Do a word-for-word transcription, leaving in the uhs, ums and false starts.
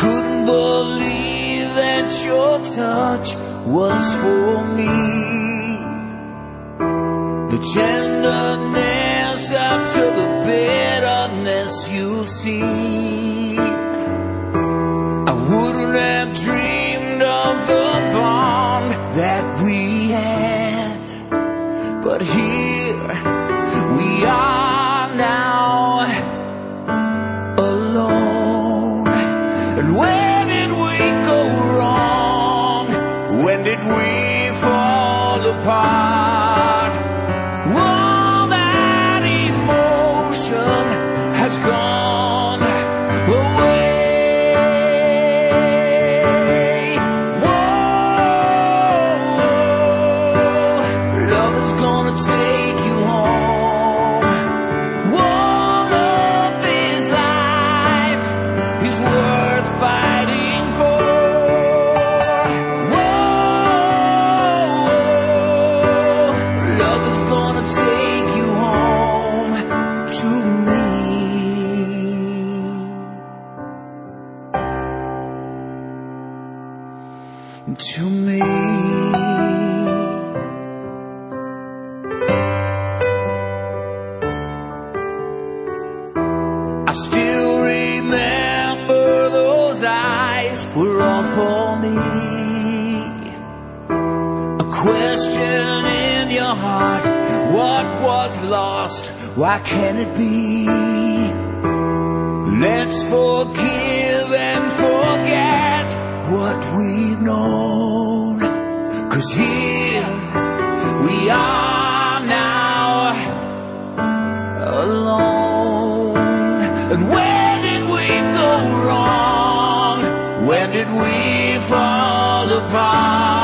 couldn't believe that your touch was for me. The tenderness after the bitterness you've seen. I wouldn't have dreamed of the bond that we had, but here we are now, alone. And where did we go wrong? When did we fall apart? All that emotion has gone away. To me, I still remember those eyes were all for me. A question in your heart, what was lost? Why can't it be? Let's forgive and forget what we've known, 'cause here we are now, alone. And where did we go wrong? When did we fall apart?